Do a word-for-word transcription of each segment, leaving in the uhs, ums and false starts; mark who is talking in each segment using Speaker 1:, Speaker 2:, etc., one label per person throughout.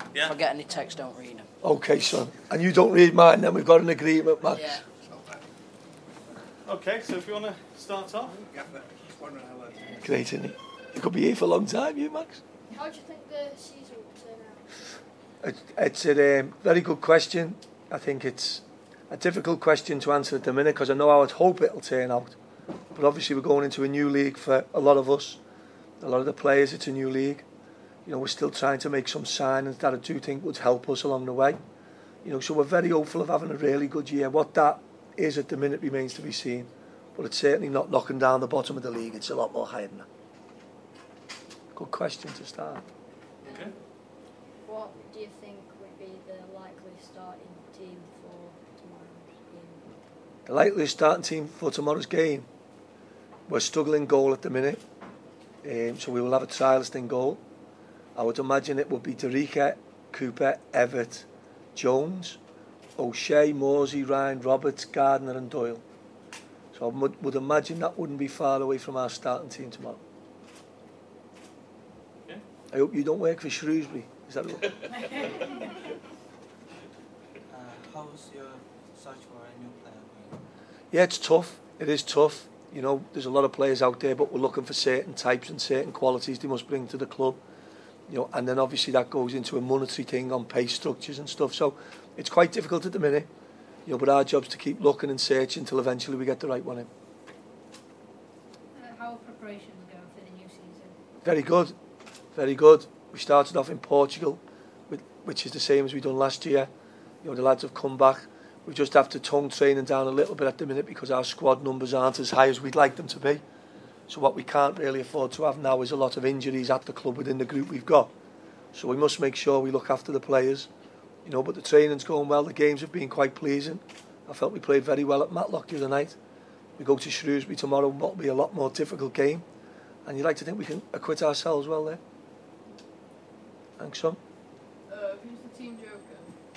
Speaker 1: Yeah.
Speaker 2: If I get any text, don't read them.
Speaker 3: Okay, son. And you don't read mine, then we've got an agreement, Max.
Speaker 2: Yeah.
Speaker 1: Okay, so if you want to start off.
Speaker 3: Great, isn't it? You could be here for a long time, you, Max.
Speaker 4: How do you think the season will turn out?
Speaker 3: It, it's a um, very good question. I think it's a difficult question to answer at the minute because I know I would hope it'll turn out. But obviously we're going into a new league for a lot of us. A lot of the players, it's a new league. You know, we're still trying to make some signings that I do think would help us along the way. You know, so we're very hopeful of having a really good year. What that is at the minute remains to be seen. But it's certainly not knocking down the bottom of the league. It's a lot more higher than that. Good question to start.
Speaker 1: Okay.
Speaker 4: What do you think would be the likely starting team for tomorrow's game?
Speaker 3: The likely starting team for tomorrow's game. We're struggling goal at the minute. Um, so we will have a trialist in goal. I would imagine it would be Derricka, Cooper, Everett, Jones, O'Shea, Morsey, Ryan, Roberts, Gardner and Doyle. So I would, would imagine that wouldn't be far away from our starting team tomorrow.
Speaker 1: Okay.
Speaker 3: I hope you don't work for Shrewsbury. Is that right?
Speaker 5: uh, how's your search for a new player going?
Speaker 3: Yeah, it's tough. It is tough. You know, there's a lot of players out there, but we're looking for certain types and certain qualities they must bring to the club. You know, and then obviously that goes into a monetary thing on pay structures and stuff. So it's quite difficult at the minute. You know, but our job's to keep looking and searching until eventually we get the right one in.
Speaker 6: Uh, how are preparations going for the new season?
Speaker 3: Very good, very good. We started off in Portugal, with, which is the same as we done last year. You know, the lads have come back. We just have to tone training down a little bit at the minute because our squad numbers aren't as high as we'd like them to be. So what we can't really afford to have now is a lot of injuries at the club within the group we've got. So we must make sure we look after the players. You know, but the training's going well. The games have been quite pleasing. I felt we played very well at Matlock the other night. We go to Shrewsbury tomorrow. What'll be a lot more difficult game. And you'd like to think we can acquit ourselves well there. Thanks, son.
Speaker 6: Uh, who's the team joker?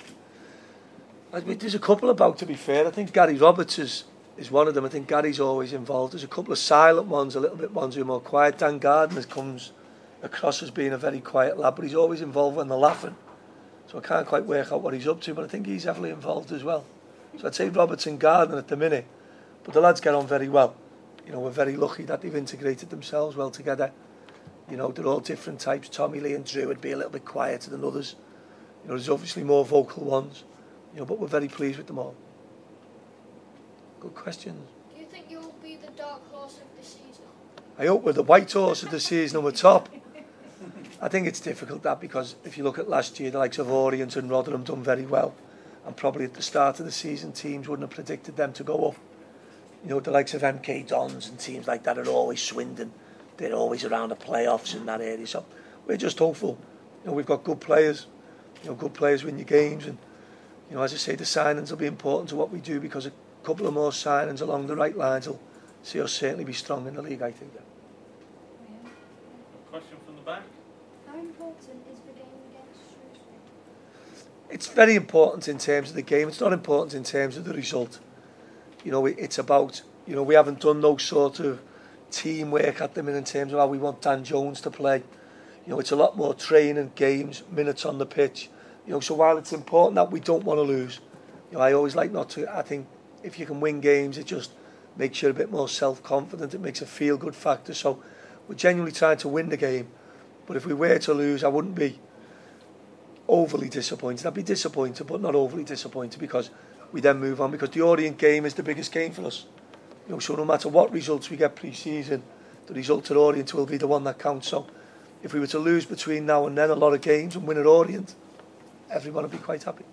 Speaker 3: I mean, there's a couple about, to be fair. I think Gary Roberts is, is one of them. I think Gary's always involved. There's a couple of silent ones, a little bit ones who are more quiet. Dan Gardner comes across as being a very quiet lad, but he's always involved when they're laughing. So I can't quite work out what he's up to, but I think he's heavily involved as well. So I'd say Roberts and Gardner at the minute. But the lads get on very well. You know, we're very lucky that they've integrated themselves well together. You know, they're all different types. Tommy Lee and Drew would be a little bit quieter than others. You know, there's obviously more vocal ones. You know, but we're very pleased with them all. Good questions.
Speaker 4: Do you think you'll be the dark horse of the season?
Speaker 3: I hope we're the white horse of the season and we're top. I think it's difficult that because if you look at last year, the likes of Orient and Rotherham done very well. And probably at the start of the season, teams wouldn't have predicted them to go up. You know, the likes of M K Dons and teams like that are always Swindon. They're always around the playoffs in that area. So we're just hopeful. You know, we've got good players. You know, good players win your games. And, you know, as I say, the signings will be important to what we do because a couple of more signings along the right lines will see us certainly be strong in the league, I think. Yeah.
Speaker 1: Question from the back.
Speaker 4: How important is the game against Shrewsbury?
Speaker 3: It's very important in terms of the game. It's not important in terms of the result. You know, it's about, you know, we haven't done no sort of teamwork at the minute in terms of how we want Dan Jones to play. You know, it's a lot more training, games, minutes on the pitch. You know, so while it's important that we don't want to lose, you know, I always like not to. I think if you can win games, it just makes you a bit more self-confident. It makes a feel-good factor. So we're genuinely trying to win the game. But if we were to lose, I wouldn't be overly disappointed. I'd be disappointed, but not overly disappointed because we then move on. Because the Orient game is the biggest game for us. You know, so no matter what results we get pre-season, the result at Orient will be the one that counts. So if we were to lose between now and then a lot of games and win at Orient, everyone would be quite happy.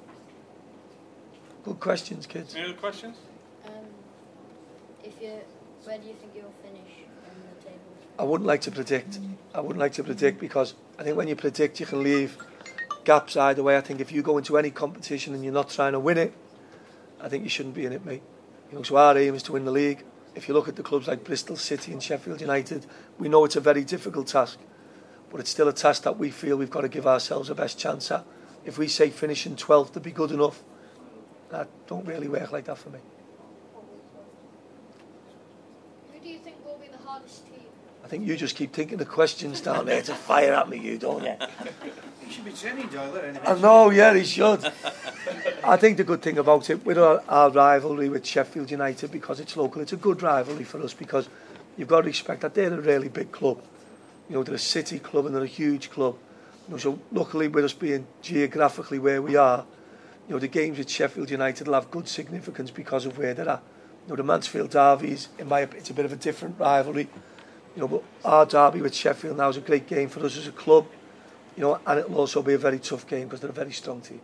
Speaker 3: Good questions, kids.
Speaker 1: Any other questions?
Speaker 4: Um, if you, where do you think you'll finish on the table?
Speaker 3: I wouldn't like to predict. I wouldn't like to predict because I think when you predict, you can leave gaps either way. I think if you go into any competition and you're not trying to win it, I think you shouldn't be in it, mate. You know, so our aim is to win the league. If you look at the clubs like Bristol City and Sheffield United, we know it's a very difficult task, but it's still a task that we feel we've got to give ourselves the best chance at. If we say finishing twelfth to be good enough, that don't really work like that for me.
Speaker 4: Who do you think will be the hardest team?
Speaker 3: I think you just keep thinking of questions down there to fire at me, you don't you?
Speaker 5: You should be training Doyle anyway.
Speaker 3: I know, yeah, he should. I think the good thing about it, with our, our rivalry with Sheffield United, because it's local, it's a good rivalry for us because you've got to respect that they're a really big club. You know, they're a city club and they're a huge club. You know, so luckily with us being geographically where we are, you know, the games with Sheffield United will have good significance because of where they're at. You know, the Mansfield derbies, in my opinion, it's a bit of a different rivalry. You know, but our derby with Sheffield now is a great game for us as a club. You know, and it'll also be a very tough game because they're a very strong team.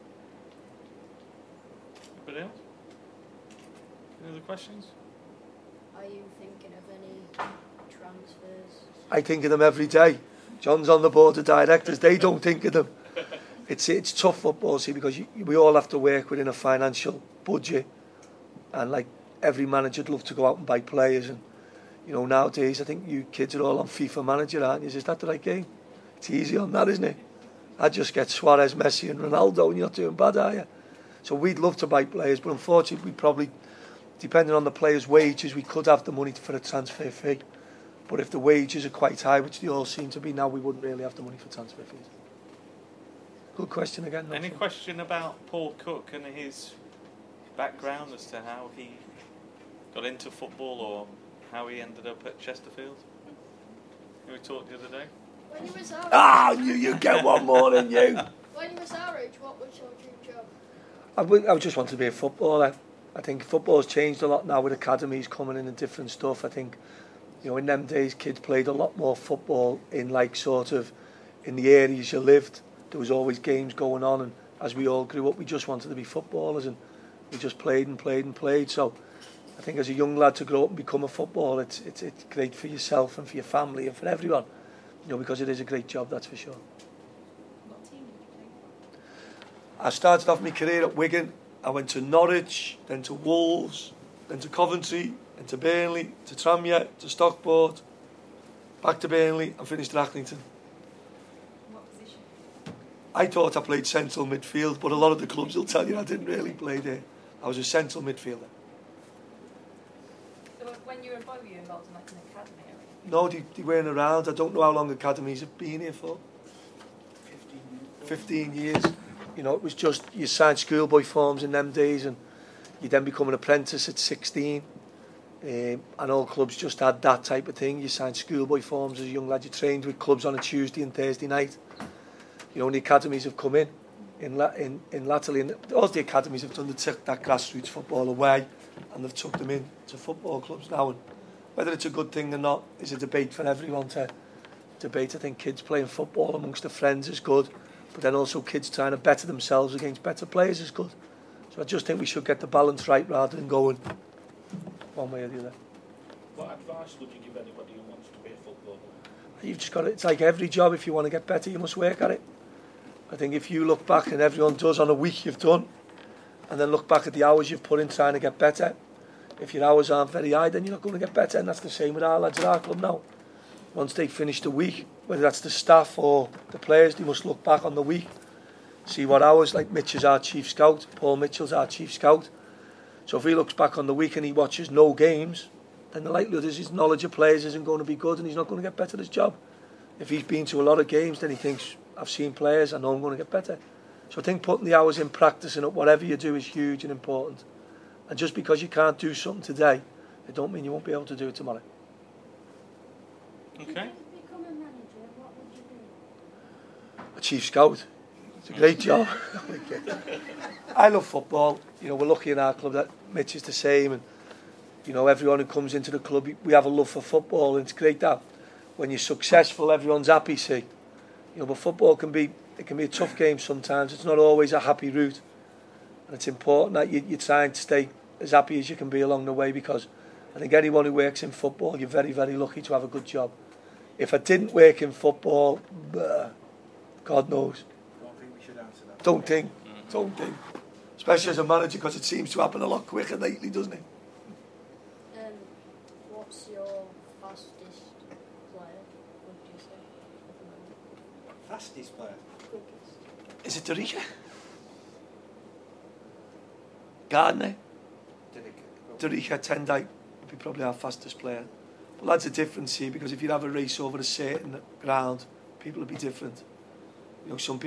Speaker 1: Anybody else? Any other questions?
Speaker 4: Are you thinking of any transfers?
Speaker 3: I think of them every day. John's on the board of directors. They don't think of them. It's it's tough football, see, because you, we all have to work within a financial budget, and like every manager would love to go out and buy players. And you know, nowadays I think you kids are all on FIFA Manager, aren't you? Is that the right game? It's easy on that, isn't it? I just get Suarez, Messi, and Ronaldo, and you're not doing bad, are you? So we'd love to buy players, but unfortunately, we probably, depending on the players' wages, we could have the money for a transfer fee. But if the wages are quite high, which they all seem to be now, we wouldn't really have the money for transfer fees. Good question again.
Speaker 1: Any
Speaker 3: Nelson.
Speaker 1: question about Paul Cook and his background as to how he got into football or how he ended up at Chesterfield? We talked the other day.
Speaker 4: When you was our
Speaker 3: Ah, you, you get one more than you.
Speaker 4: when you was our age, what was your dream job?
Speaker 3: I, would, I would just want to be a footballer. I think football's changed a lot now with academies coming in and different stuff. I think, you know, in them days, kids played a lot more football in like sort of in the areas you lived. There was always games going on, and as we all grew up, we just wanted to be footballers, and we just played and played and played. So I think as a young lad to grow up and become a footballer, it's it's it's great for yourself and for your family and for everyone, you know, because it is a great job, that's for sure.
Speaker 6: What team did you play for?
Speaker 3: I started off my career at Wigan. I went to Norwich, then to Wolves, then to Coventry, then to Burnley, to Tranmere, to Stockport, back to Burnley, and finished at Accrington.
Speaker 6: What position?
Speaker 3: I thought I played central midfield, but a lot of the clubs will tell you I didn't really play there. I was a central midfielder.
Speaker 6: So when you were a boy, were you involved in like an academy or anything?
Speaker 3: No, they, they weren't around. I don't know how long academies have been here for.
Speaker 5: fifteen.
Speaker 3: fifteen years. You know, it was just, you signed schoolboy forms in them days, and you then become an apprentice at sixteen. Um, and all clubs just had that type of thing. You signed schoolboy forms as a young lad. You trained with clubs on a Tuesday and Thursday night. You know, and the academies have come in, in, la- in, in latterly, and all the academies have done to take that grassroots football away, and they've took them in to football clubs now. And whether it's a good thing or not is a debate for everyone to debate. I think kids playing football amongst their friends is good, but then also kids trying to better themselves against better players is good. So I just think we should get the balance right rather than going one way or the other.
Speaker 2: What advice would you give anybody who wants to be a footballer?
Speaker 3: You've just got to, it's like every job, if you want to get better, you must work at it. I think if you look back, and everyone does, on a week you've done, and then look back at the hours you've put in trying to get better, if your hours aren't very high, then you're not going to get better. And that's the same with our lads at our club now. Once they finish the week, whether that's the staff or the players, they must look back on the week, see what hours, like Mitch is our chief scout, Paul Mitchell's our chief scout. So if he looks back on the week and he watches no games, then the likelihood is his knowledge of players isn't going to be good and he's not going to get better at his job. If he's been to a lot of games, then he thinks, I've seen players, I know I'm going to get better. So I think putting the hours in, practicing at whatever you do is huge and important. And just because you can't do something today, it don't mean you won't be able to do it tomorrow.
Speaker 1: Okay.
Speaker 4: If you become a manager, what would you do?
Speaker 3: A chief scout. It's a great job. I love football. You know, we're lucky in our club that Mitch is the same, and you know, everyone who comes into the club, we have a love for football, and it's great that when you're successful, everyone's happy. See, you know, but football can be it can be a tough game sometimes. It's not always a happy route, and it's important that you, you're trying to stay as happy as you can be along the way, because I think anyone who works in football, you're very, very lucky to have a good job. If I didn't work in football, bleh, God knows.
Speaker 5: Don't think we should answer that.
Speaker 3: Don't think, don't think. Especially as a manager, because it seems to happen a lot quicker lately, doesn't it?
Speaker 4: Um, what's your fastest player, would you say, at the moment?
Speaker 5: Fastest player.
Speaker 4: Quickest.
Speaker 3: Is it Dorica? Gardner?
Speaker 5: Did it go?
Speaker 3: Dorica Tendai would be probably our fastest player. But that's a difference here, because if you have a race over a certain ground, people will be different. You know, some people